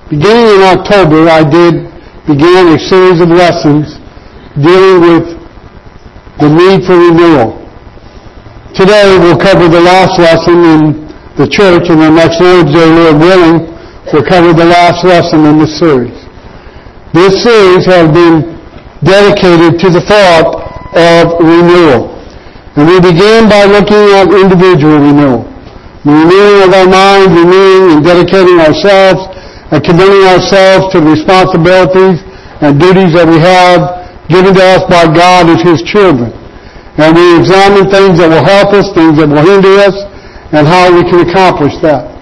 Beginning in October, I began a series of lessons dealing with the need for renewal. Today we'll cover the last lesson in the church, and the next Lord's Day, Lord willing, we'll cover the last lesson in this series. This series has been dedicated to the thought of renewal. And we began by looking at individual renewal. The renewing of our mind, renewing and dedicating ourselves, and committing ourselves to the responsibilities and duties that we have given to us by God as His children. And we examine things that will help us, things that will hinder us, and how we can accomplish that.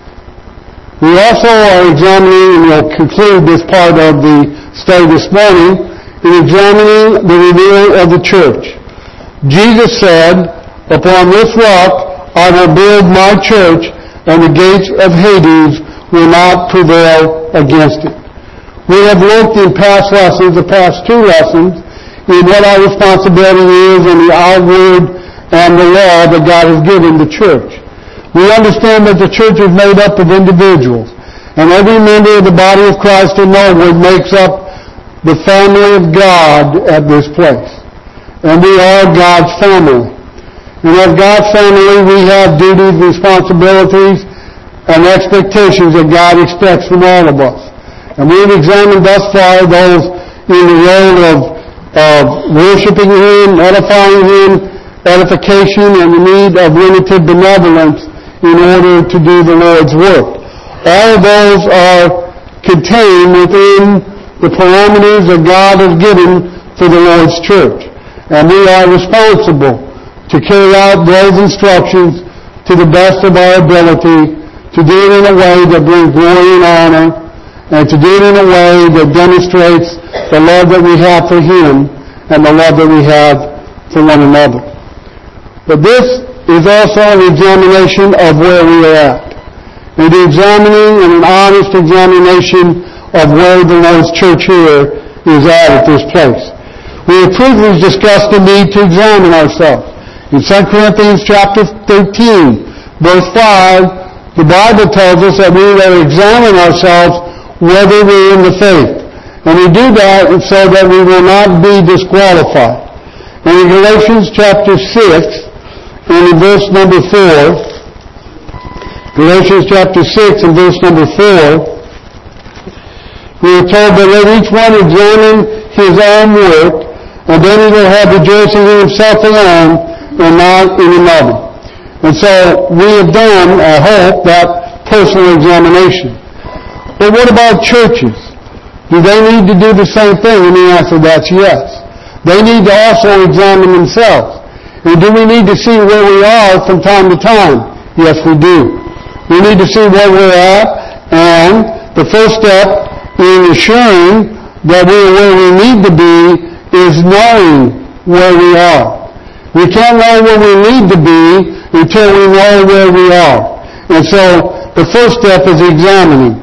We also are examining, and we'll conclude this part of the study this morning, in examining the renewal of the church. Jesus said, "Upon this rock I will build my church, and the gates of Hades will not prevail against it." We have looked in past lessons, the past two lessons, in what our responsibility is in the outward and the law that God has given the church. We understand that the church is made up of individuals, and every member of the body of Christ in Norwood makes up the family of God at this place. And we are God's family. And as God's family, we have duties, responsibilities, and expectations that God expects from all of us. And we've examined thus far those in the role of worshiping Him, edifying Him, edification, and the need of limited benevolence in order to do the Lord's work. All of those are contained within the parameters that God has given for the Lord's church. And we are responsible to carry out those instructions to the best of our ability, to do it in a way that brings glory and honor, and to do it in a way that demonstrates the love that we have for Him and the love that we have for one another. But this is also an examination of where we are at. And the examining and an honest examination of where the Lord's church here is at this place. We have previously discussed the need to examine ourselves. In 2 Corinthians chapter 13, verse 5, the Bible tells us that we will examine ourselves whether we're in the faith. And we do that so that we will not be disqualified. And in Galatians chapter 6, and in verse number 4, Galatians chapter 6 and verse number 4, we are told that let each one examine his own work, and then he will have rejoicing in himself alone and not in another. And so we have done, I hope, that personal examination. But what about churches? Do they need to do the same thing? And the answer to that's yes. They need to also examine themselves. And do we need to see where we are from time to time? Yes, we do. We need to see where we're at, and the first step in assuring that we're where we need to be is knowing where we are. We can't know where we need to be until we know where we are. And so the first step is examining.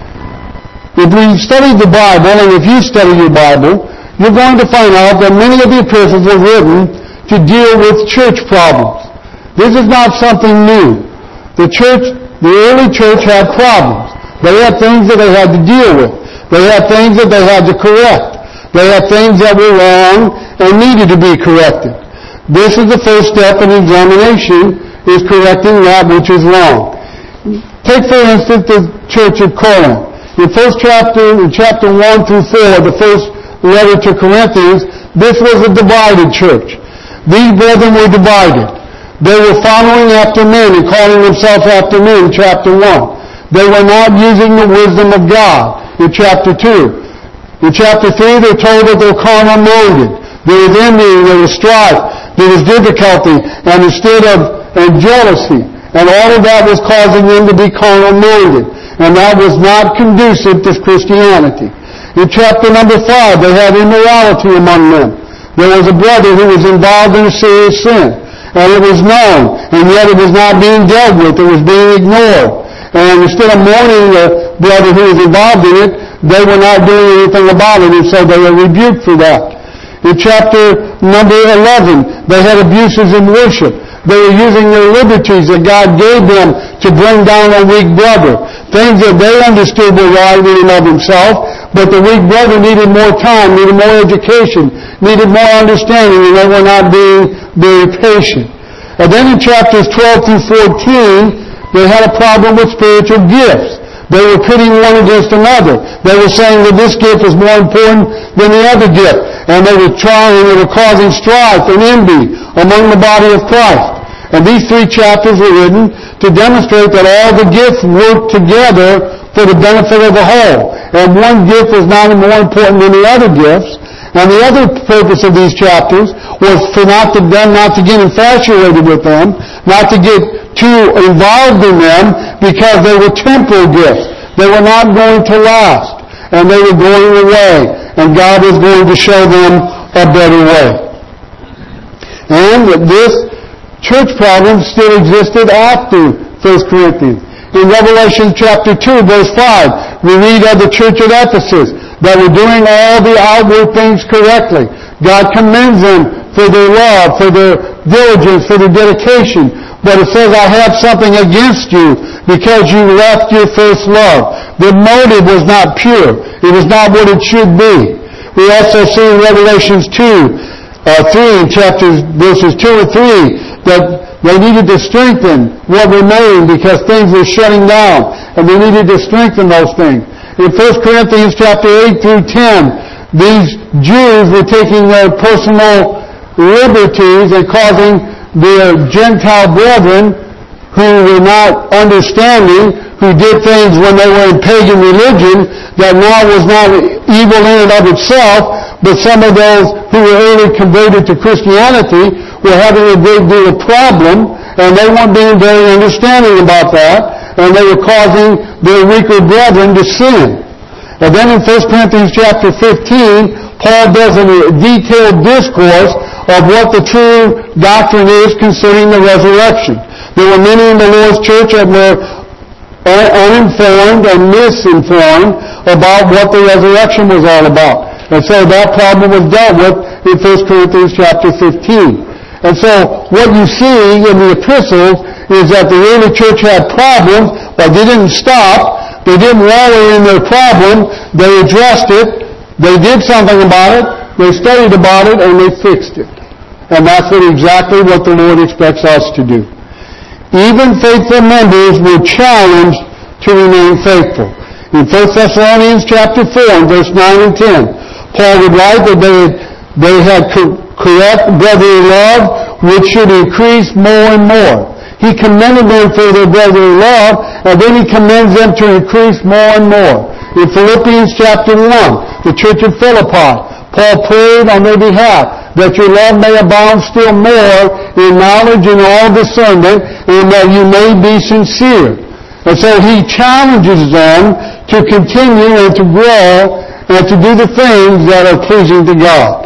If we study the Bible, and if you study your Bible, you're going to find out that many of the epistles were written to deal with church problems. This is not something new. The early church had problems. They had things that they had to deal with. They had things that they had to correct. They had things that were wrong and needed to be corrected. This is the first step in examination, is correcting that which is wrong. Take, for instance, the church of Corinth. In chapter 1 through 4, the first letter to Corinthians, this was a divided church. These brethren were divided. They were following after men and calling themselves after men, chapter 1. They were not using the wisdom of God, in chapter 2. In chapter 3, they're told that they're carnal-minded. There was envy, there was strife, there was difficulty, and jealousy. And all of that was causing them to be carnal-minded. And that was not conducive to Christianity. In chapter number 5, they had immorality among them. There was a brother who was involved in a serious sin. And it was known, and yet it was not being dealt with. It was being ignored. And instead of mourning the brother who was involved in it, they were not doing anything about it, and so they were rebuked for that. In chapter number 11, they had abuses in worship. They were using their liberties that God gave them to bring down a weak brother. Things that they understood were right in and of himself, but the weak brother needed more time, needed more education, needed more understanding, and they were not being very patient. And then in chapters 12 through 14, they had a problem with spiritual gifts. They were pitting one against another. They were saying that this gift was more important than the other gift. And they were causing strife and envy among the body of Christ. And these 3 chapters were written to demonstrate that all the gifts work together for the benefit of the whole. And one gift was not more important than the other gifts. And the other purpose of these chapters was for not to get infatuated with them, not to get too involved in them, because they were temporal gifts. They were not going to last, and they were going away, and God was going to show them a better way. And this church problem still existed after 1 Corinthians. In Revelation chapter 2, verse 5, we read of the church at Ephesus that were doing all the outward things correctly. God commends them for their love, for their diligence, for their dedication. But it says, I have something against you because you left your first love. The motive was not pure. It was not what it should be. We also see in Revelations 3, verses 2 and 3, that they needed to strengthen what remained because things were shutting down, and they needed to strengthen those things. In 1 Corinthians chapter 8 through 10, these Jews were taking their personal liberties and causing their Gentile brethren who were not understanding, who did things when they were in pagan religion that now was not evil in and of itself, but some of those who were early converted to Christianity were having a great deal of problem, and they weren't being very understanding about that, and they were causing their weaker brethren to sin. And then in 1 Corinthians chapter 15, Paul does a detailed discourse of what the true doctrine is concerning the resurrection. There were many in the Lord's church that were uninformed and misinformed about what the resurrection was all about. And so that problem was dealt with in 1 Corinthians chapter 15. And so what you see in the epistles is that the early church had problems, but they didn't stop. They didn't wallow in their problem. They addressed it. They did something about it. They studied about it, and they fixed it. And that's exactly what the Lord expects us to do. Even faithful members were challenged to remain faithful. In 1 Thessalonians chapter 4, verse 9 and 10, Paul would write that they had correct brotherly love, which should increase more and more. He commended them for their brotherly love, and then he commends them to increase more and more. In Philippians chapter 1, the church of Philippi, Paul prayed on their behalf that your love may abound still more in knowledge and all discernment, and that you may be sincere. And so he challenges them to continue and to grow and to do the things that are pleasing to God.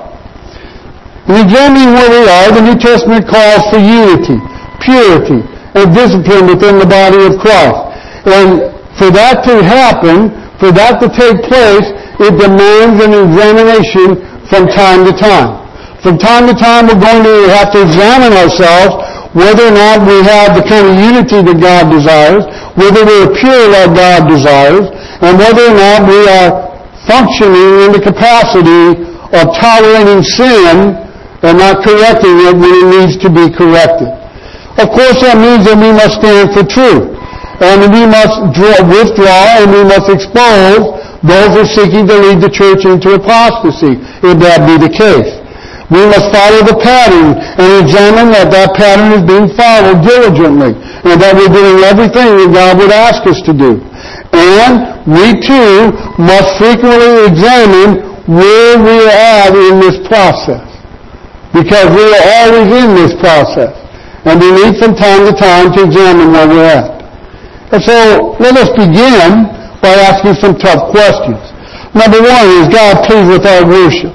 In examining where we are, the New Testament calls for unity, purity, and discipline within the body of Christ. And for that to happen, for that to take place, it demands an examination from time to time. From time to time, we're going to have to examine ourselves whether or not we have the kind of unity that God desires, whether we're pure like God desires, and whether or not we are functioning in the capacity of tolerating sin and not correcting it when it needs to be corrected. Of course, that means that we must stand for truth, and we must withdraw, and we must expose those who are seeking to lead the church into apostasy, if that be the case. We must follow the pattern and examine that pattern is being followed diligently, and that we're doing everything that God would ask us to do. And we too must frequently examine where we are at in this process, because we are always in this process, and we need from time to time to examine where we're at. And so let us begin by asking some tough questions. Number one, is God pleased with our worship?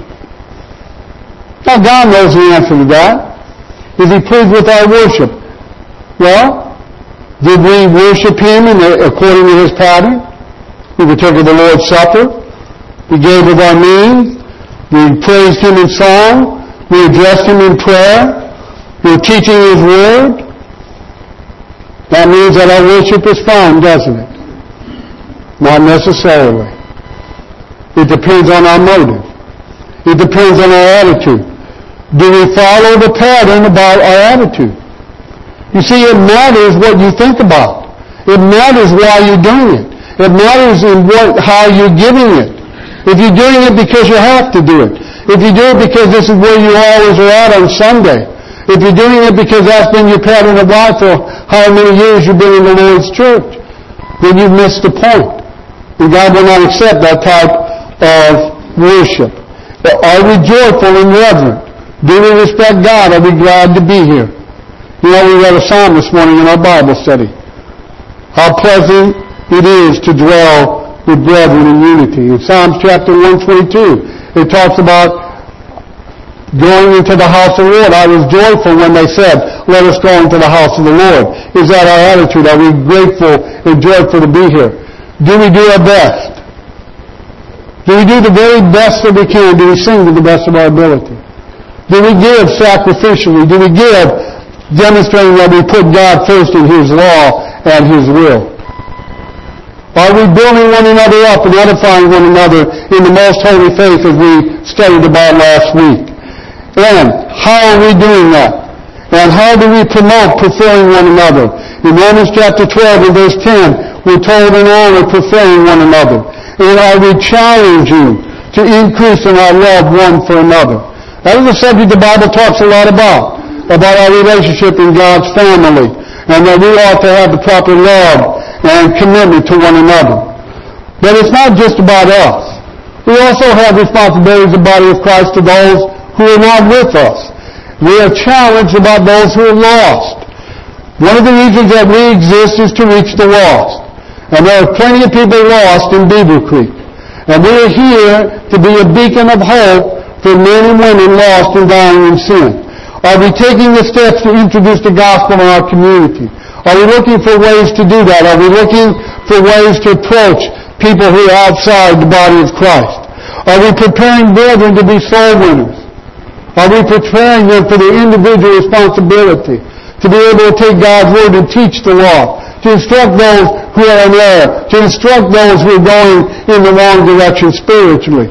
Now, God knows the answer to that. Is He pleased with our worship? Well, did we worship Him according to His pattern? We partook of the Lord's Supper. We gave of our means. We praised Him in song. We addressed Him in prayer. We were teaching His Word. That means that our worship is fine, doesn't it? Not necessarily. It depends on our motive. It depends on our attitude. Do we follow the pattern about our attitude? You see, it matters what you think about. It matters why you're doing it. It matters in how you're giving it. If you're doing it because you have to do it. If you do it because this is where you always are at on Sunday. If you're doing it because that's been your pattern of life for how many years you've been in the Lord's church, then you've missed the point. And God will not accept that type of worship. Are we joyful and reverent? Do we respect God? Are we glad to be here? You know, we read a psalm this morning in our Bible study. How pleasant it is to dwell with brethren in unity. In Psalms chapter 122, it talks about going into the house of the Lord. I was joyful when they said, let us go into the house of the Lord. Is that our attitude? Are we grateful and joyful to be here? Do we do our best? Do we do the very best that we can? Do we sing to the best of our ability? Do we give sacrificially? Do we give demonstrating that we put God first in His law and His will? Are we building one another up and edifying one another in the most holy faith as we studied about last week? And how are we doing that? And how do we promote preferring one another? In Romans chapter 12 and verse 10, we're told in honor preferring one another. And are we challenging to increase in our love one for another? That is a subject the Bible talks a lot about our relationship in God's family, and that we ought to have the proper love and commitment to one another. But it's not just about us. We also have responsibilities as the body of Christ to those who are not with us. We are challenged about those who are lost. One of the reasons that we exist is to reach the lost. And there are plenty of people lost in Beaver Creek. And we are here to be a beacon of hope for men and women lost and dying in sin. Are we taking the steps to introduce the gospel in our community? Are we looking for ways to do that? Are we looking for ways to approach people who are outside the body of Christ? Are we preparing brethren to be soul winners? Are we preparing them for their individual responsibility to be able to take God's word and teach the law, to instruct those who are in error, to instruct those who are going in the wrong direction spiritually?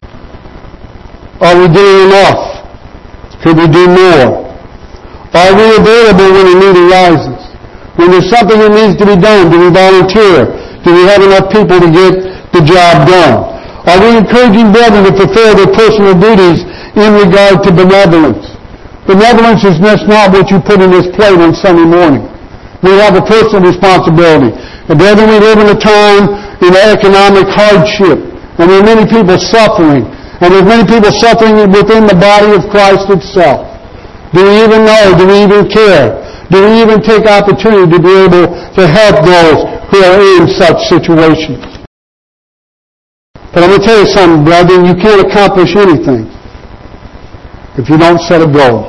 Are we doing enough? Could we do more? Are we available when a need arises? When there's something that needs to be done, do we volunteer? Do we have enough people to get the job done? Are we encouraging brethren to fulfill their personal duties in regard to benevolence? Benevolence is just not what you put in this plate on Sunday morning. We have a personal responsibility. And brethren, we live in a time in economic hardship, and there are many people suffering. And there's many people suffering within the body of Christ itself. Do we even know? Do we even care? Do we even take opportunity to be able to help those who are in such situations? But I'm going to tell you something, brethren. You can't accomplish anything if you don't set a goal.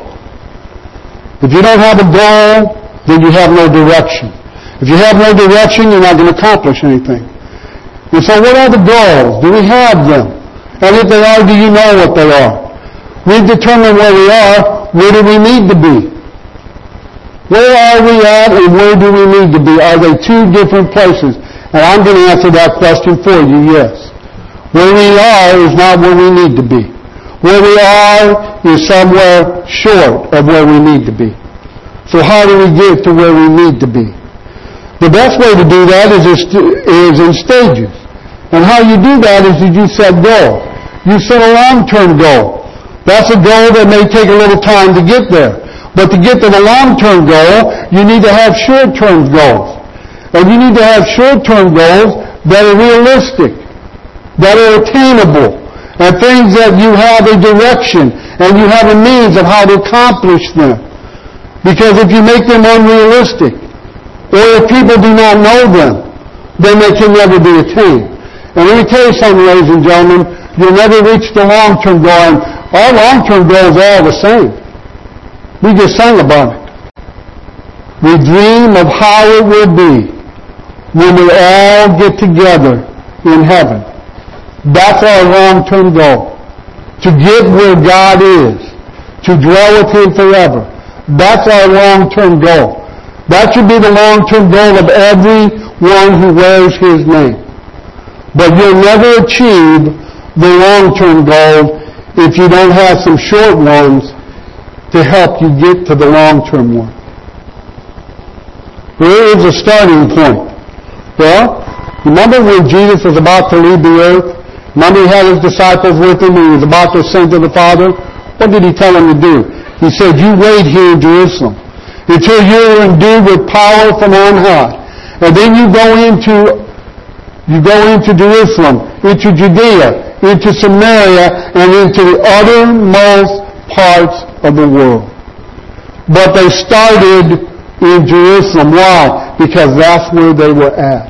If you don't have a goal, then you have no direction. If you have no direction, you're not going to accomplish anything. And so what are the goals? Do we have them? And if they are, do you know what they are? We've determined where we are. Where do we need to be? Where are we at and where do we need to be? Are they two different places? And I'm going to answer that question for you, yes. Where we are is not where we need to be. Where we are is somewhere short of where we need to be. So how do we get to where we need to be? The best way to do that is in stages. And how you do that is you set goals. You set a long-term goal. That's a goal that may take a little time to get there. But to get to the long-term goal, you need to have short-term goals. And you need to have short-term goals that are realistic, that are attainable, and things that you have a direction and you have a means of how to accomplish them. Because if you make them unrealistic, or if people do not know them, then they can never be attained. And let me tell you something, ladies and gentlemen, you'll never reach the long-term goal. And our long-term goals are all the same. We just sang about it. We dream of how it will be when we all get together in heaven. That's our long-term goal. To get where God is. To dwell with Him forever. That's our long-term goal. That should be the long-term goal of everyone who wears His name. But you'll never achieve the long-term goal if you don't have some short ones to help you get to the long-term one. Where is the starting point? Well, remember when Jesus was about to leave the earth? Remember He had His disciples with Him and He was about to ascend to the Father? What did He tell them to do? He said, you wait here in Jerusalem until you're endued with power from on high. And then you go into Jerusalem, into Judea, into Samaria, and into the uttermost parts of the world. But they started in Jerusalem. Why? Because that's where they were at.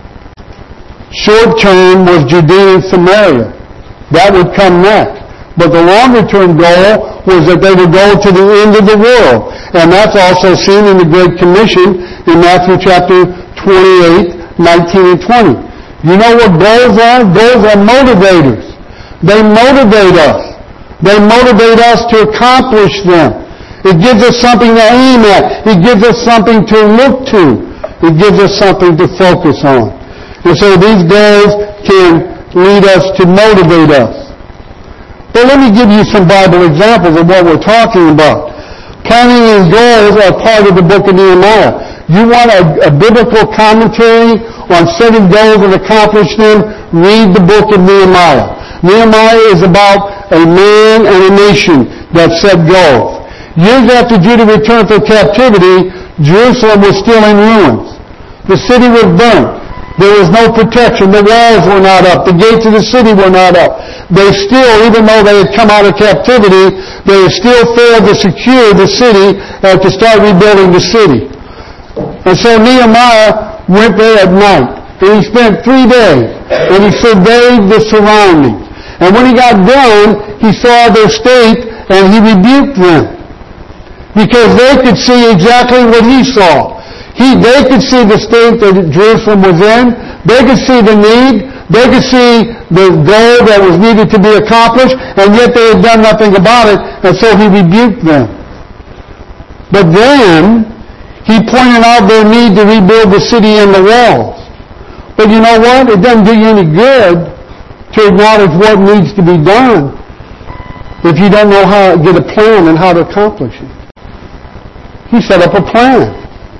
Short term was Judea and Samaria. That would come next. But the longer term goal was that they would go to the end of the world. And that's also seen in the Great Commission in Matthew chapter 28, 19 and 20. You know what goals are? Goals are motivators. They motivate us. They motivate us to accomplish them. It gives us something to aim at. It gives us something to look to. It gives us something to focus on. And so these goals can lead us to motivate us. But let me give you some Bible examples of what we're talking about. Planning and goals are part of the book of Nehemiah. You want a biblical commentary on setting goals and accomplishing them? Read the book of Nehemiah. Nehemiah is about a man and a nation that set goals. Years after Judah returned from captivity, Jerusalem was still in ruins. The city was burnt. There was no protection. The walls were not up. The gates of the city were not up. They still, even though they had come out of captivity, they still failed to secure the city and to start rebuilding the city. And so Nehemiah went there at night. And he spent 3 days. And he surveyed the surroundings. And when he got done, he saw their state and he rebuked them. Because they could see exactly what he saw. They could see the state that Jerusalem was in. They could see the need. They could see the goal that was needed to be accomplished, and yet they had done nothing about it, and so he rebuked them. But then, he pointed out their need to rebuild the city and the walls. But you know what? It doesn't do you any good to acknowledge what needs to be done if you don't know how to get a plan and how to accomplish it. He set up a plan.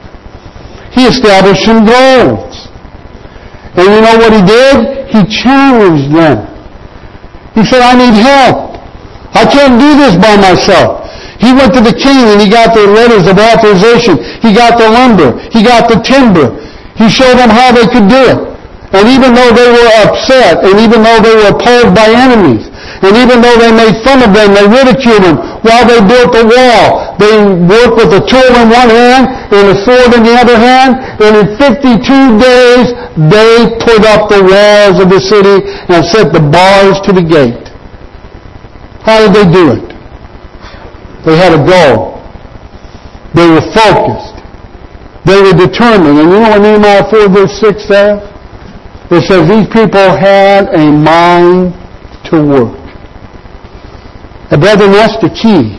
He established some goals. And you know what he did? He challenged them. He said, I need help. I can't do this by myself. He went to the king and he got the letters of authorization. He got the lumber. He got the timber. He showed them how they could do it. And even though they were upset, and even though they were opposed by enemies, and even though they made fun of them, they ridiculed them while they built the wall. They worked with a tool in one hand and a sword in the other hand, and in 52 days they put up the walls of the city and set the bars to the gate. How did they do it? They had a goal. They were focused. They were determined. And you know what Nehemiah 4 verse 6 says? It says these people had a mind to work. And brethren, that's the key.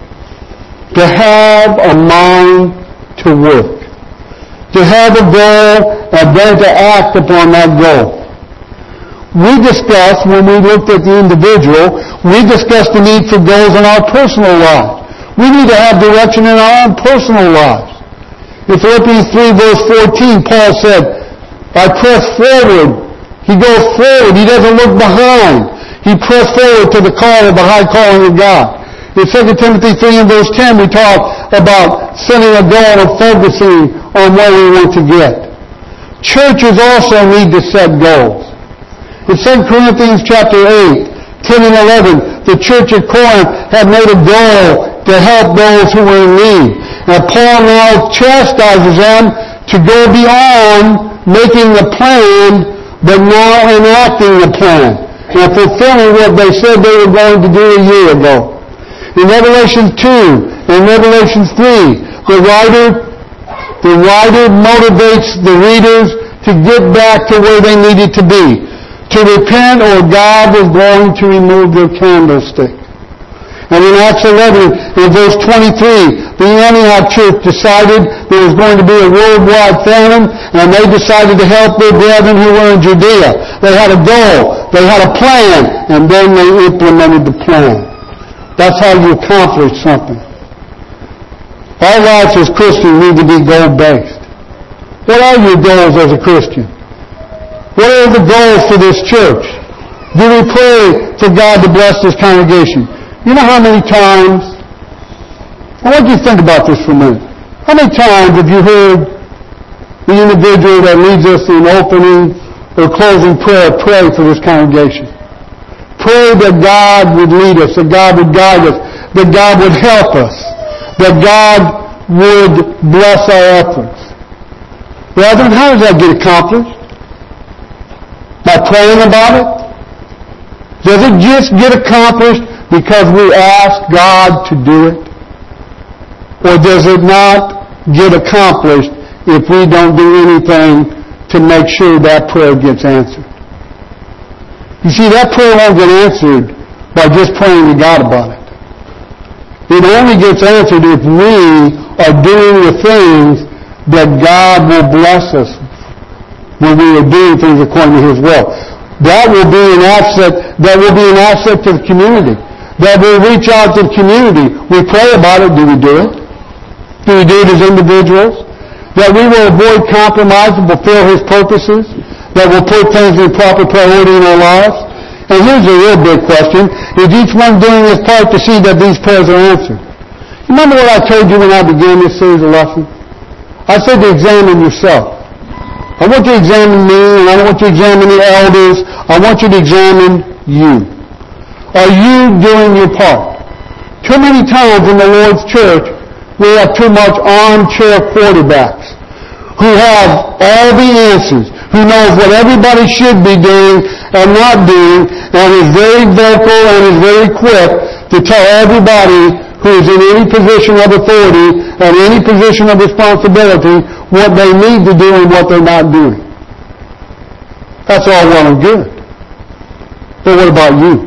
To have a mind to work. To have a goal and then to act upon that goal. We discussed, when we looked at the individual, we discussed the need for goals in our personal lives. We need to have direction in our own personal lives. In Philippians 3 verse 14, Paul said, I press forward. He goes forward. He doesn't look behind. He pressed forward to the call of the high calling of God. In 2 Timothy 3 and verse 10, we talk about setting a goal and focusing on where we want to get. Churches also need to set goals. In 2 Corinthians chapter 8, 10 and 11, the church at Corinth had made a goal to help those who were in need. And Paul now chastises them to go beyond making the plan, but now enacting the plan. And fulfilling what they said they were going to do a year ago. In Revelation 2 and Revelation 3, the writer motivates the readers to get back to where they needed to be. To repent or God was going to remove their candlestick. And in Acts 11, in verse 23, the Antioch church decided there was going to be a worldwide famine, and they decided to help their brethren who were in Judea. They had a goal, they had a plan, and then they implemented the plan. That's how you accomplish something. Our lives as Christians need to be goal-based. What are your goals as a Christian? What are the goals for this church? Do we pray for God to bless this congregation? You know how many times, I want you to think about this for a minute. How many times have you heard the individual that leads us in opening or closing prayer pray for this congregation? Pray that God would lead us, that God would guide us, that God would help us, that God would bless our efforts. Brethren, how does that get accomplished? By praying about it? Does it just get accomplished because we ask God to do it? Or does it not get accomplished if we don't do anything to make sure that prayer gets answered? You see, that prayer won't get answered by just praying to God about it. It only gets answered if we are doing the things that God will bless us when we are doing things according to His will. That will be an asset. That will be an asset to the community. That will reach out to the community. We pray about it. Do we do it? Do we do it as individuals? That we will avoid compromise and fulfill His purposes? That will put things in proper priority in our lives? And here's a real big question. Is each one doing his part to see that these prayers are answered? Remember what I told you when I began this series of lessons? I said to examine yourself. I want you to examine me, and I want you to examine the elders. I want you to examine you. Are you doing your part? Too many times in the Lord's church, we have too much armchair quarterbacks who have all the answers, who knows what everybody should be doing and not doing, and is very vocal and is very quick to tell everybody who is in any position of authority and any position of responsibility what they need to do and what they're not doing. That's all well and good. But what about you?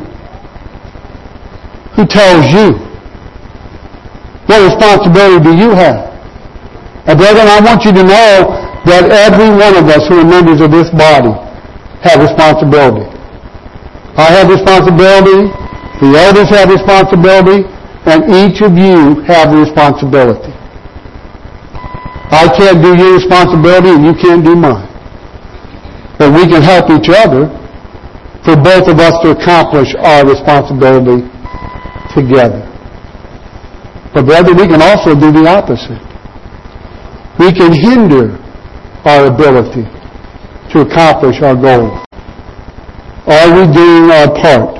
Who tells you? What responsibility do you have? And brethren, I want you to know that every one of us who are members of this body have responsibility. I have responsibility, the elders have responsibility, and each of you have responsibility. I can't do your responsibility and you can't do mine. But we can help each other for both of us to accomplish our responsibility together. But brother, we can also do the opposite. We can hinder our ability to accomplish our goals. Are we doing our part?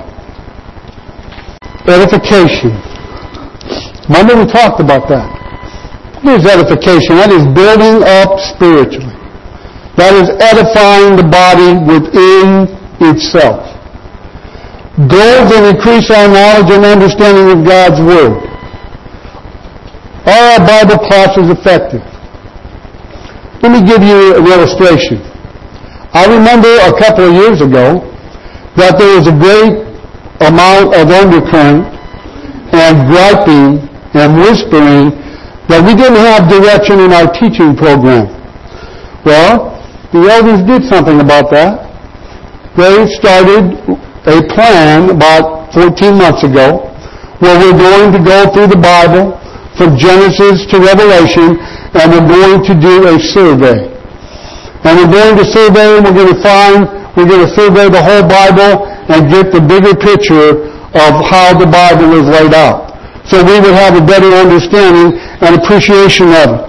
Edification. Remember we talked about that. What is edification? That is building up spiritually. That is edifying the body within itself. Goals that increase our knowledge and understanding of God's Word. Are our Bible classes effective? Let me give you an illustration. I remember a couple of years ago that there was a great amount of undercurrent and griping and whispering that we didn't have direction in our teaching program. Well, the elders did something about that. They started a plan about 14 months ago where we're going to go through the Bible from Genesis to Revelation, and we're going to do a survey. And we're going to survey, and we're going to survey the whole Bible and get the bigger picture of how the Bible is laid out. So we would have a better understanding and appreciation of it.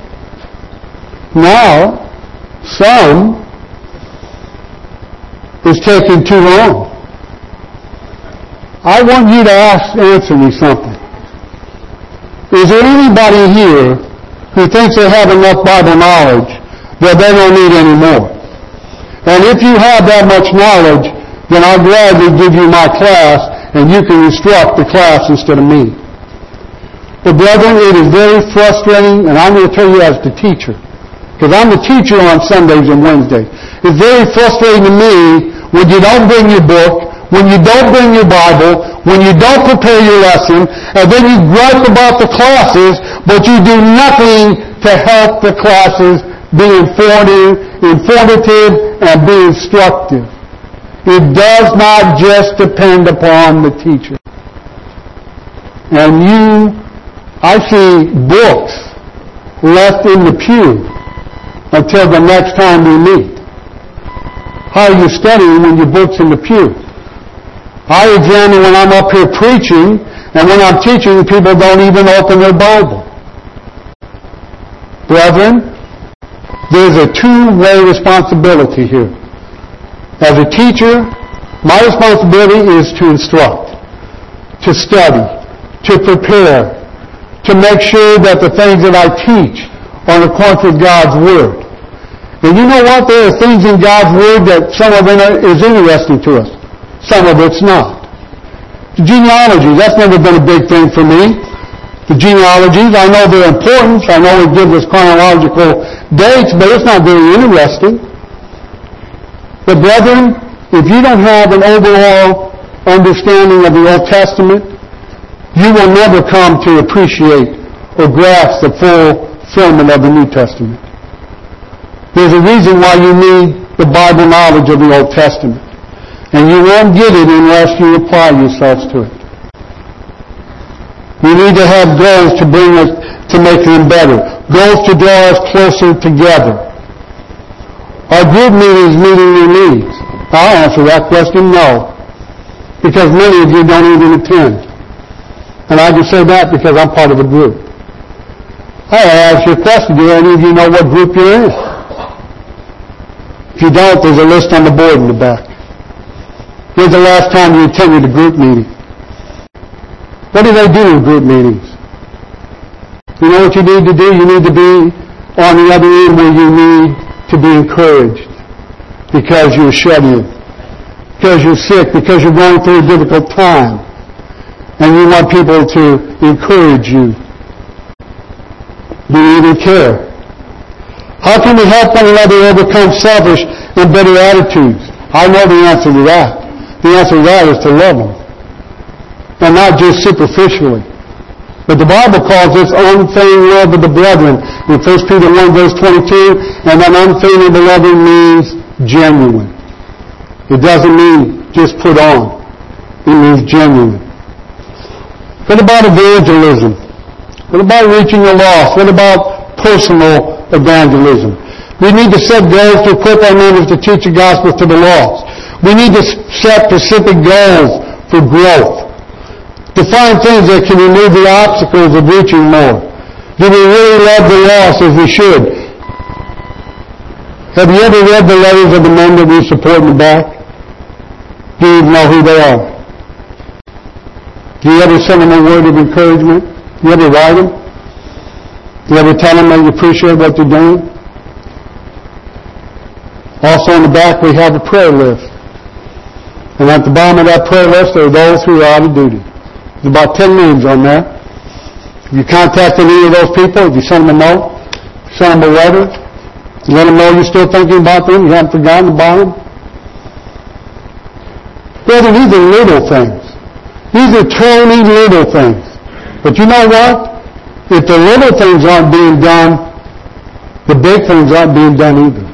Now, some is taking too long. I want you to answer me something. Is there anybody here who thinks they have enough Bible knowledge that they don't need any more? And if you have that much knowledge, then I'll gladly give you my class and you can instruct the class instead of me. But brethren, it is very frustrating, and I'm going to tell you as the teacher, because I'm the teacher on Sundays and Wednesdays. It's very frustrating to me when you don't bring your book, when you don't bring your Bible, when you don't prepare your lesson, and then you gripe about the classes, but you do nothing to help the classes be informative and be instructive. It does not just depend upon the teacher. And I see books left in the pew until the next time we meet. How are you studying when your book's in the pew? I examine when I'm up here preaching, and when I'm teaching, people don't even open their Bible. Brethren, there's a two-way responsibility here. As a teacher, my responsibility is to instruct, to study, to prepare, to make sure that the things that I teach are in accordance with God's Word. And you know what? There are things in God's Word that some of it is interesting to us. Some of it's not. The genealogy, that's never been a big thing for me. The genealogies, I know their importance. I know it gives us chronological dates, but it's not very interesting. But brethren, if you don't have an overall understanding of the Old Testament, you will never come to appreciate or grasp the full fulfillment of the New Testament. There's a reason why you need the Bible knowledge of the Old Testament. And you won't get it unless you apply yourselves to it. We need to have goals to bring us, to make them better. Goals to draw us closer together. Are group meetings meeting your needs? I'll answer that question, no. Because many of you don't even attend. And I can say that because I'm part of a group. I ask you a question, do any of you know what group you're in? If you don't, there's a list on the board in the back. When's the last time you attended a group meeting? What do they do in group meetings? You know what you need to do? You need to be on the other end where you need to be encouraged because you're shedding, because you're sick, because you're going through a difficult time, and you want people to encourage you. Do you even care? How can we help one another overcome selfish and bitter attitudes? I know the answer to that. The answer to that is to love them. And not just superficially. But the Bible calls this unfeigned love of the brethren in 1 Peter 1 verse 22, and that unfeigned loving means genuine. It doesn't mean just put on. It means genuine. What about evangelism? What about reaching the lost? What about personal evangelism? We need to set goals to equip our members to teach the gospel to the lost. We need to set specific goals for growth. Define things that can remove the obstacles of reaching more. Do we really love the lost as we should? Have you ever read the letters of the men that we support in the back? Do you even know who they are? Do you ever send them a word of encouragement? Do you ever write them? Do you ever tell them that you appreciate what they're doing? Also in the back we have a prayer list. And at the bottom of that prayer list are those who are out of duty. There's about 10 names on there. If you contacted any of those people, if you send them a note, send them a letter, you let them know you're still thinking about them, you haven't forgotten about them. Brother, these are little things. These are tiny little things. But you know what? If the little things aren't being done, the big things aren't being done either.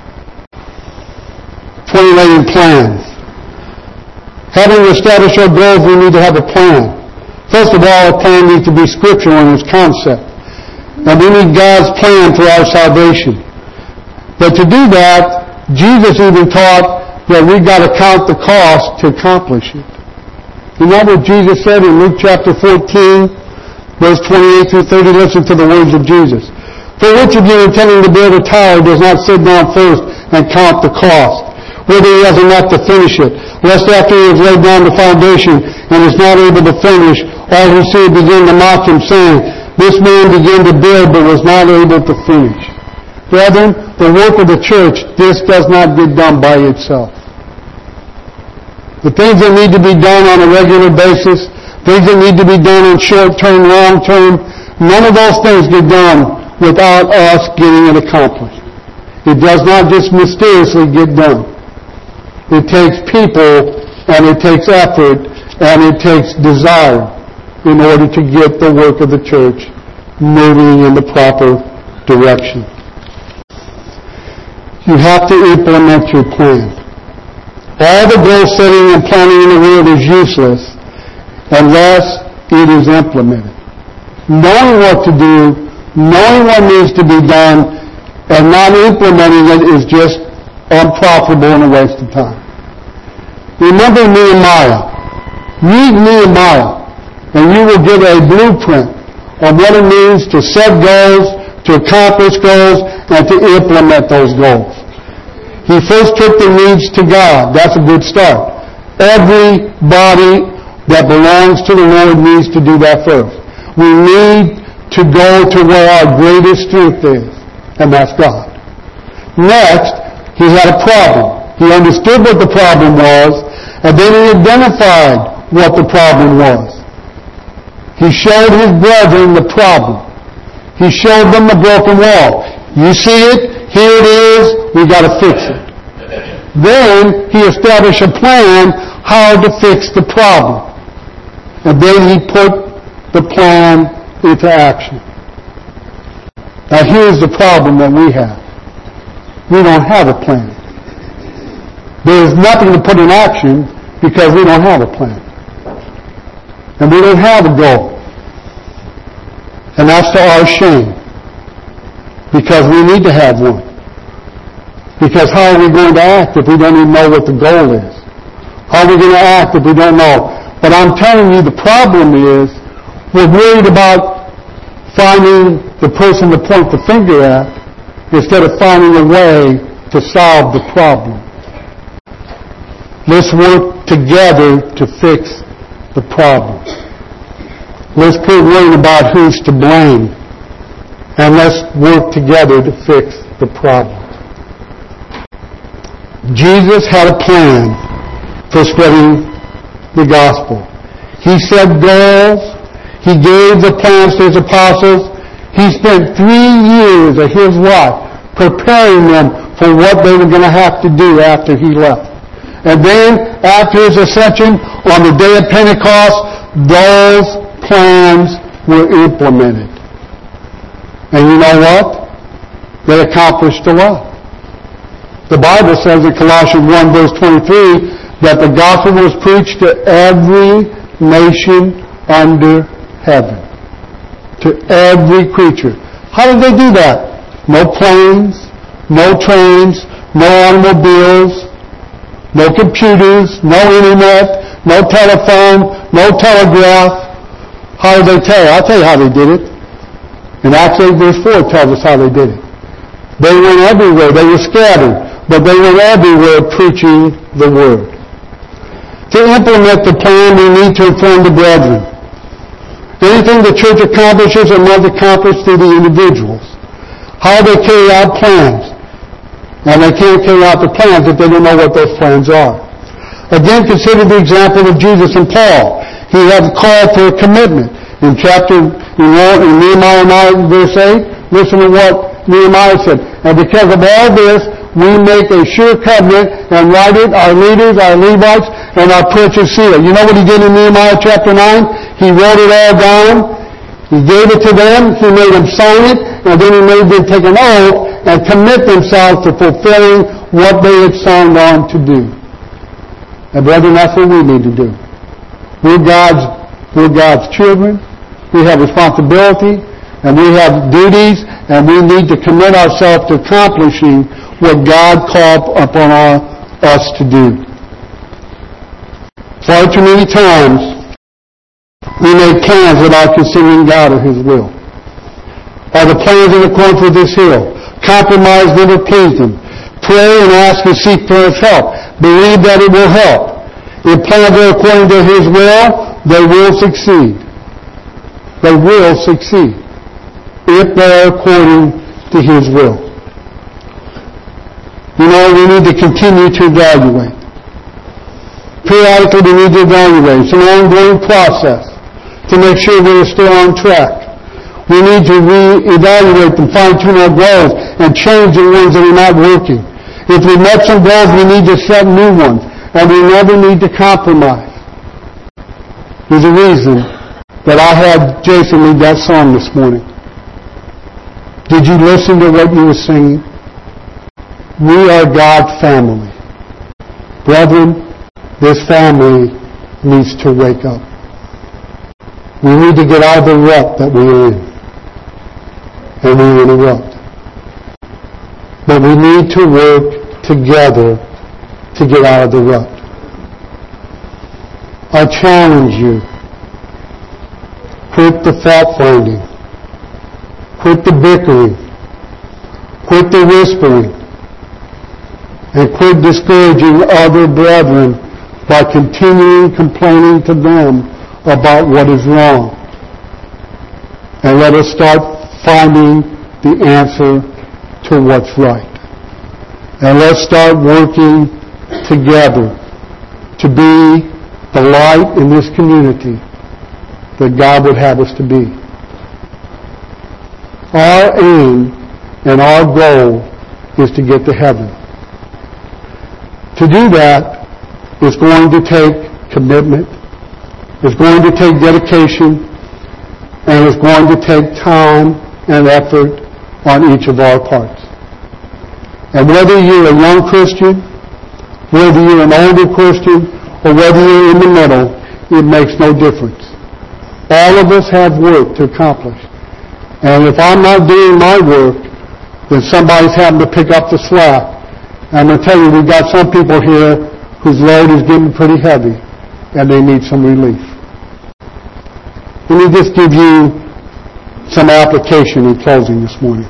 Formulating plans. Having established our goals, we need to have a plan. First of all, a plan needs to be scriptural in its concept. And we need God's plan for our salvation. But to do that, Jesus even taught that we've got to count the cost to accomplish it. You know what Jesus said in Luke chapter 14, verse 28 through 30? Listen to the words of Jesus. For which of you intending to build a tower does not sit down first and count the cost, whether he has enough to finish it, lest after he has laid down the foundation and is not able to finish, all who see it begin to mock him, saying, this man began to build but was not able to finish. Brethren, the work of the church, this does not get done by itself. The things that need to be done on a regular basis, things that need to be done in short-term, long-term, none of those things get done without us getting it accomplished. It does not just mysteriously get done. It takes people, and it takes effort, and it takes desire in order to get the work of the church moving in the proper direction. You have to implement your plan. All the goal setting and planning in the world is useless unless it is implemented. Knowing what to do, knowing what needs to be done, and not implementing it is just unprofitable and a waste of time. Remember Nehemiah. Read Nehemiah, and you will get a blueprint of what it means to set goals, to accomplish goals, and to implement those goals. He first took the needs to God. That's a good start. Everybody that belongs to the Lord needs to do that first. We need to go to where our greatest strength is, and that's God. Next, he had a problem. He understood what the problem was, and then he identified what the problem was. He showed his brethren the problem. He showed them the broken wall. You see it? Here it is. We got to fix it. Then he established a plan how to fix the problem. And then he put the plan into action. Now here's the problem that we have. We don't have a plan. There is nothing to put in action because we don't have a plan. And we don't have a goal. And that's to our shame. Because we need to have one. Because how are we going to act if we don't even know what the goal is? How are we going to act if we don't know? But I'm telling you, the problem is we're worried about finding the person to point the finger at instead of finding a way to solve the problem. Let's work together to fix the problem. Let's quit worrying about who's to blame, and let's work together to fix the problem. Jesus had a plan for spreading the gospel. He set goals. He gave the plans to his apostles. He spent 3 years of his life preparing them for what they were going to have to do after he left. And then, after his ascension, on the day of Pentecost, those plans were implemented. And you know what? They accomplished a lot. The Bible says in Colossians 1 verse 23 that the gospel was preached to every nation under heaven. To every creature. How did they do that? No planes, no trains, no automobiles, no computers, no internet, no telephone, no telegraph. How did they tell you? I'll tell you how they did it. In Acts 8 verse 4 tells us how they did it. They went everywhere. They were scattered. But they went everywhere preaching the Word. To implement the plan, we need to inform the brethren. Anything the church accomplishes are not accomplished through the individuals. How they carry out plans. And they can't carry out the plans if they don't know what those plans are. Again, consider the example of Jesus and Paul. He had a call for a commitment. In Nehemiah 9 verse 8, listen to what Nehemiah said. And because of all this, we make a sure covenant and write it, our leaders, our Levites, and our precious seal. You know what he did in Nehemiah chapter 9? He wrote it all down. He gave it to them. He made them sign it. And then he made them take an oath and commit themselves to fulfilling what they had signed on to do. And brethren, that's what we need to do. We're God's children. We have responsibility. And we have duties. And we need to commit ourselves to accomplishing what God called upon us to do. Far too many times, we make plans without considering God or His will. Are the plans in accordance with His will? Compromise never pleased Him. Pray and ask and seek for His help. Believe that it will help. If plans are according to His will, they will succeed. They will succeed. If they are according to His will. You know, we need to continue to evaluate. Periodically, we need to evaluate. It's an ongoing process to make sure we're still on track. We need to re-evaluate and fine-tune our goals and change the ones that are not working. If we met some goals, we need to set new ones. And we never need to compromise. There's a reason that I had Jason lead that song this morning. Did you listen to what you were singing? We are God's family. Brethren, this family needs to wake up. We need to get out of the rut that we're in. And we're in a rut. But we need to work together to get out of the rut. I challenge you. Quit the fault-finding. Quit the bickering. Quit the whispering. And quit discouraging other brethren by continuing complaining to them about what is wrong. And let us start finding the answer to what's right. And let's start working together to be the light in this community that God would have us to be. Our aim and our goal is to get to heaven. To do that is going to take commitment, it's going to take dedication, and it's going to take time and effort on each of our parts. And whether you're a young Christian, whether you're an older Christian, or whether you're in the middle, it makes no difference. All of us have work to accomplish. And if I'm not doing my work, then somebody's having to pick up the slack. I'm going to tell you, we've got some people here whose load is getting pretty heavy, and they need some relief. Let me just give you some application in closing this morning.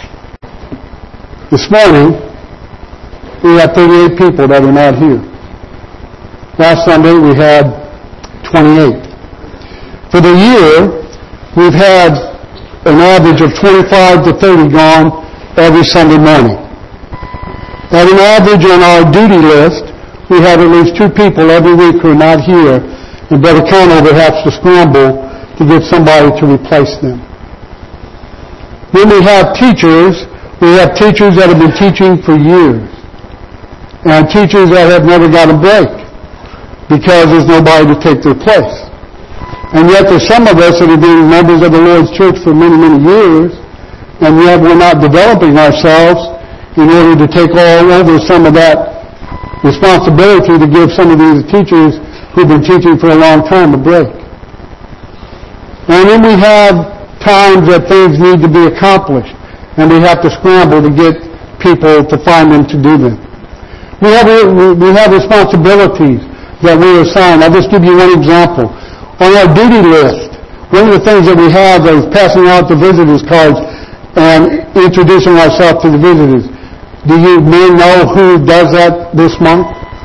This morning, we had 38 people that are not here. Last Sunday, we had 28. For the year, we've had an average of 25 to 30 gone every Sunday morning. At an average on our duty list, we have at least 2 people every week who are not here, and Brother Conover has to scramble to get somebody to replace them. Then we have teachers that have been teaching for years, and teachers that have never got a break because there's nobody to take their place. And yet there's some of us that have been members of the Lord's church for many, many years, and yet we're not developing ourselves in order to take all over some of that responsibility to give some of these teachers who've been teaching for a long time a break. And then we have times that things need to be accomplished, and we have to scramble to get people to find them to do them. We have responsibilities that we are assigned. I'll just give you one example. On our duty list, one of the things that we have is passing out the visitors cards and introducing ourselves to the visitors. Do you men know who does that this month?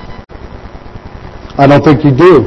I don't think you do.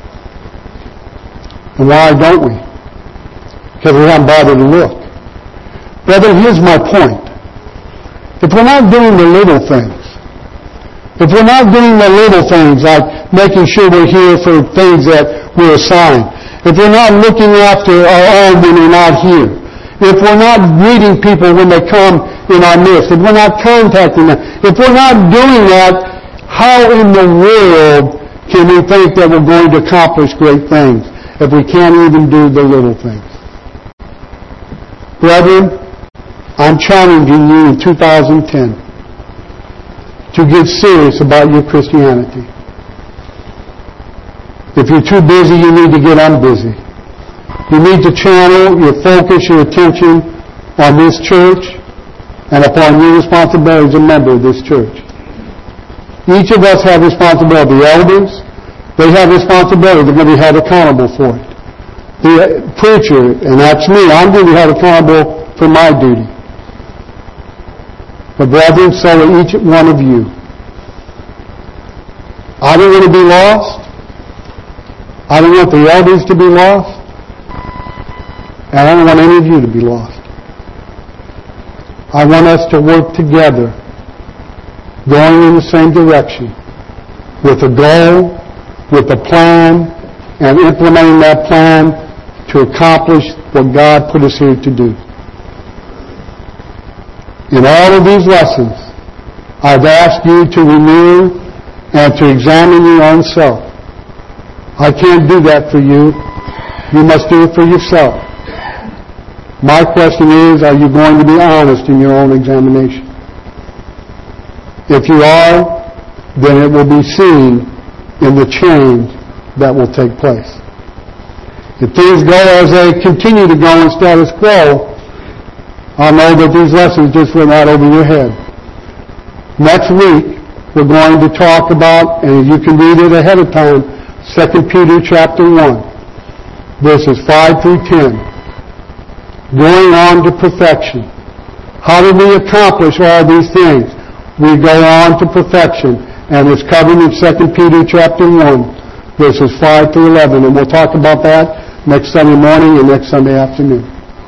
And why don't we? Because we haven't bothered to look. Brethren, here's my point. If we're not doing the little things, if we're not doing the little things like making sure we're here for things that we're assigned, if we're not looking after our own when we're not here, if we're not greeting people when they come in our midst, if we're not contacting them, if we're not doing that, how in the world can we think that we're going to accomplish great things if we can't even do the little things? Brethren, I'm challenging you in 2010 to get serious about your Christianity. If you're too busy, you need to get unbusy. You need to channel your focus, your attention on this church and upon your responsibility as a member of this church. Each of us have responsibility. The elders, they have responsibility. They're going to be held accountable for it. The preacher, and that's me, I'm going to be held accountable for my duty. But brethren, so are each one of you. I don't want to be lost. I don't want the elders to be lost. And I don't want any of you to be lost. I want us to work together, going in the same direction, with a goal, with a plan, and implementing that plan to accomplish what God put us here to do. In all of these lessons, I've asked you to renew and to examine your own self. I can't do that for you. You must do it for yourself. My question is, are you going to be honest in your own examination? If you are, then it will be seen in the change that will take place. If things go as they continue to go in status quo, I know that these lessons just went right over your head. Next week, we're going to talk about, and you can read it ahead of time, 2 Peter chapter 1, verses 5 through 10. Going on to perfection. How do we accomplish all these things? We go on to perfection, and it's covered in 2 Peter chapter 1, verses 5 through 11, and we'll talk about that next Sunday morning and next Sunday afternoon.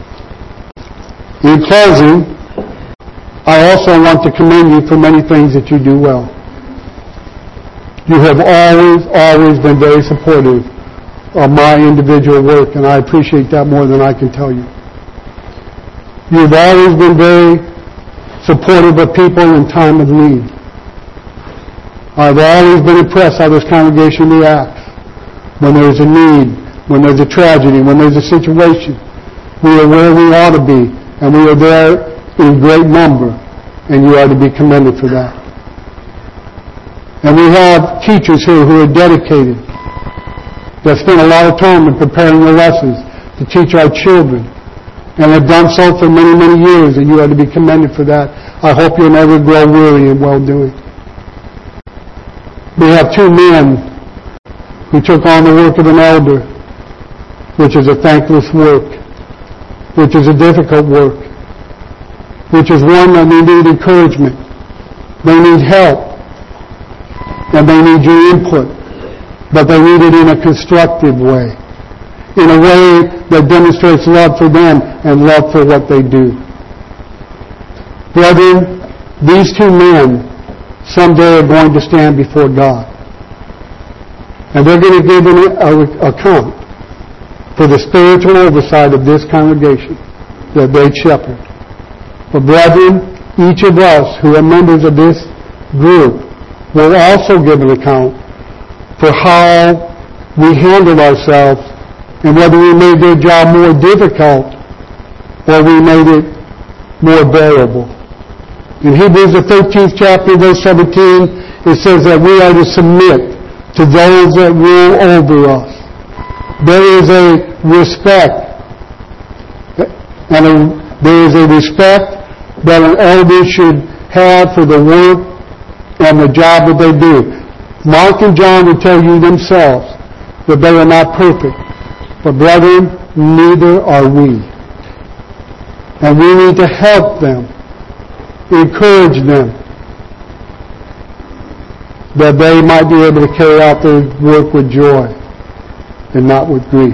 In closing, I also want to commend you for many things that you do well. You have always been very supportive of my individual work, and I appreciate that more than I can tell you. You've always been very supportive of people in time of need. I've always been impressed how this congregation reacts when there's a need, when there's a tragedy, when there's a situation. We are where we ought to be, and we are there in great number, and you are to be commended for that. And we have teachers here who are dedicated, that spend a lot of time in preparing the lessons to teach our children, and have done so for many, many years, and you are to be commended for that. I hope you'll never grow weary in well-doing. We have two men who took on the work of an elder, which is a thankless work, which is a difficult work, which is one that they need encouragement, they need help, and they need your input, but they need it in a constructive way, in a way that demonstrates love for them and love for what they do. Brethren, these two men someday are going to stand before God, and they're going to give an account for the spiritual oversight of this congregation that they shepherd. But brethren, each of us who are members of this group will also give an account for how we handled ourselves and whether we made their job more difficult or we made it more bearable. In Hebrews the 13th chapter, verse 17, it says that we are to submit to those that rule over us. There is a respect, and there is a respect that an elder should have for the work and the job that they do. Mark and John will tell you themselves that they are not perfect. But brethren, neither are we. And we need to help them, encourage them, that they might be able to carry out their work with joy and not with grief.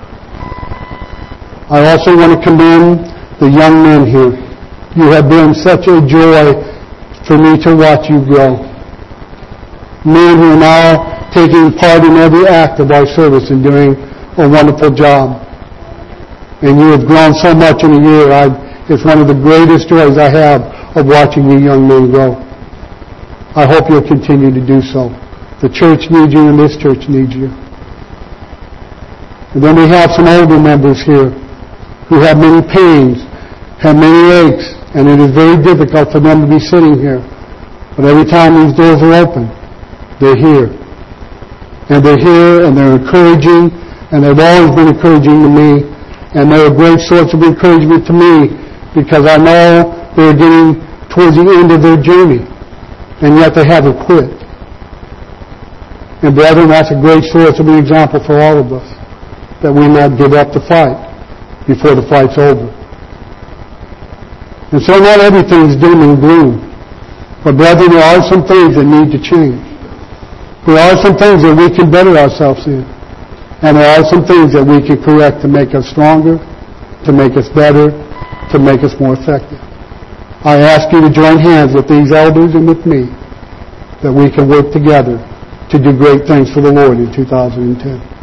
I also want to commend the young men here. You have been such a joy for me to watch you grow. Men who are now taking part in every act of our service and doing a wonderful job. And you have grown so much in a year. It's one of the greatest joys I have of watching you young men grow. I hope you'll continue to do so. The church needs you and this church needs you. And then we have some older members here who have many pains, have many aches, and it is very difficult for them to be sitting here. But every time these doors are open, they're here. And they're here and they're encouraging, and they've always been encouraging to me, and they're a great source of encouragement to me because I know they're getting towards the end of their journey, and yet they haven't quit. And brethren, that's a great source of an example for all of us, that we not give up the fight before the fight's over. And so not everything's doom and gloom. But brethren, there are some things that need to change. There are some things that we can better ourselves in. And there are some things that we can correct to make us stronger, to make us better, to make us more effective. I ask you to join hands with these elders and with me, that we can work together to do great things for the Lord in 2010.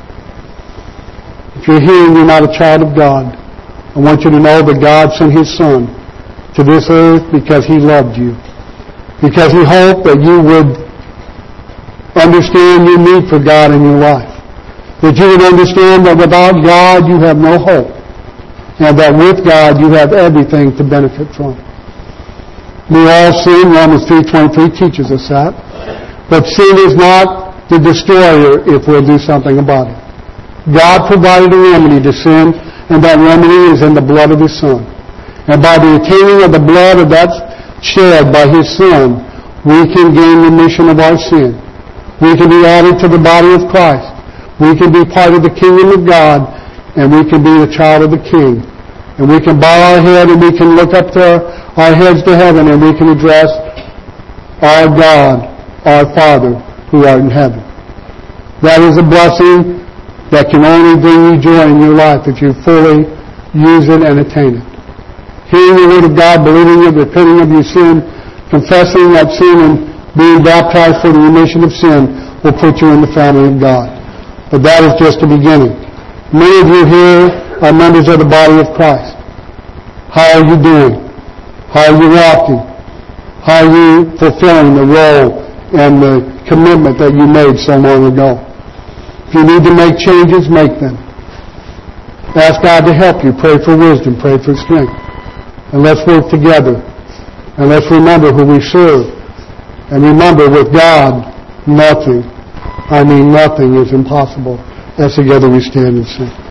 If you're here and you're not a child of God, I want you to know that God sent His Son to this earth because He loved you. Because He hoped that you would understand your need for God in your life. That you would understand that without God you have no hope. and that with God you have everything to benefit from. We all sin. Romans 3:23 teaches us that. But sin is not the destroyer if we'll do something about it. God provided a remedy to sin, and that remedy is in the blood of His Son. And by the attaining of the blood of that shed by His Son, we can gain remission of our sin. We can be added to the body of Christ. We can be part of the kingdom of God, and we can be a child of the King. And we can bow our head, and we can look up to our heads to heaven, and we can address our God, our Father, who art in heaven. That is a blessing that can only bring you joy in your life if you fully use it and attain it. Hearing the Word of God, believing it, repenting of your sin, confessing that sin, and being baptized for the remission of sin will put you in the family of God. But that is just the beginning. Many of you here are members of the body of Christ. How are you doing? How are you walking? How are you fulfilling the role and the commitment that you made so long ago? If you need to make changes, make them. Ask God to help you. Pray for wisdom. Pray for strength. And let's work together. And let's remember who we serve. And remember, with God, nothing, I mean nothing is impossible. As together we stand and sing.